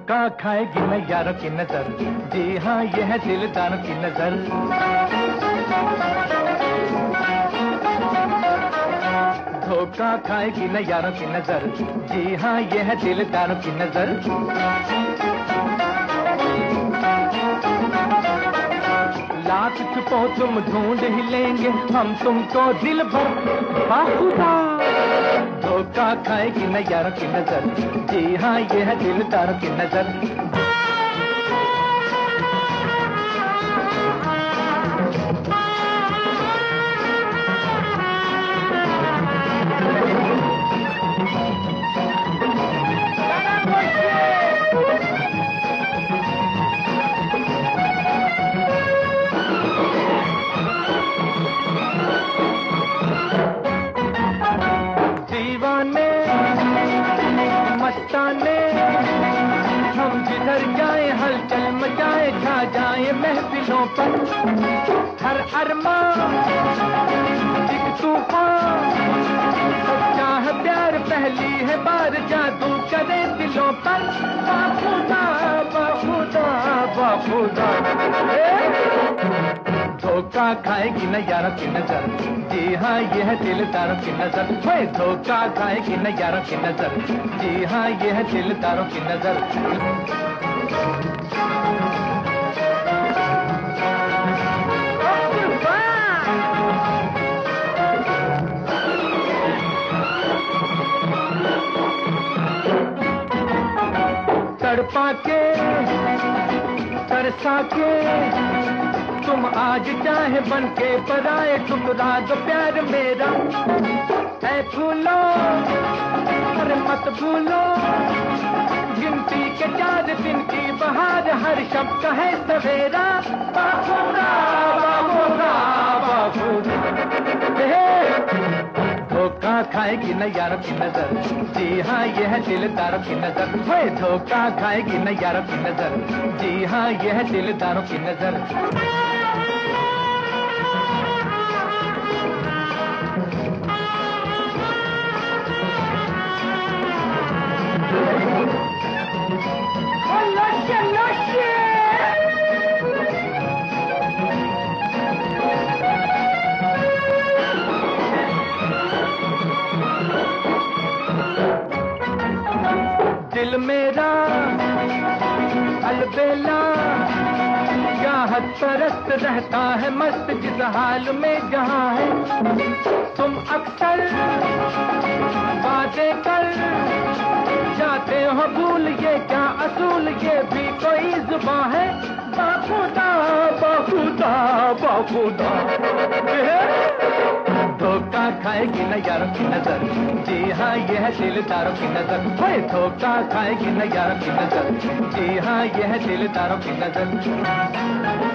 धोखा खाएगी न यारों की नजर, जी हाँ ये है दिलदारों की नजर। धोखा खाएगी न यारों की नजर, जी हाँ ये है दिलदारों की नजर। लाख छुपो तुम ढूंढ ही लेंगे हम तुमको दिल भर बाखुदा। धोखा खाएगी न यारों की नजर, जी हाँ ये है दिलदारों की नजर। मस्ताने हम जिधर जाए हलचल मचाए, छा जाए महफिलों पर हर अरमान एक तूफान। सच्चा है प्यार पहली है बार जादू करे दिलों पर। बाखुदा बाखुदा बाखुदा। धोखा खाएगी न यारों की नजर, जी हाँ ये है दिलदारों की नजर। धोखा खाएगी न यारों की नजर, जी हाँ ये है दिलदारों की नजर। तड़पा के तरसा के तुम आज चाहे बन के पराए, ठुकरा दो प्यार मेरा है फूलो। अरे मत भूलो गिनती के 4 दिन की बहार, हर शब्द है सवेरा। बाखुदा बाखुदा बाखुदा। धोखा खाएगी न यारों की नजर, जी हाँ ये है दिलदारों की नजर। धोखा खाएगी न यारों की नजर, जी हाँ ये है दिलदारों की नजर। दिल मेरा अलबेला चाहत परस्त रहता है मस्त जिस हाल में जहाँ है। तुम अक्सर बातें कर जाते हो भूल, ये क्या असूल ये भी कोई जुबान है। बाखुदा बाखुदा बाखुदा। धोखा खाएगी न यारों की नजर, जी हाँ ये है दिलदारों की नजर। धोखा खाएगी न यारों की नजर, जी हाँ ये है दिलदारों की नजर।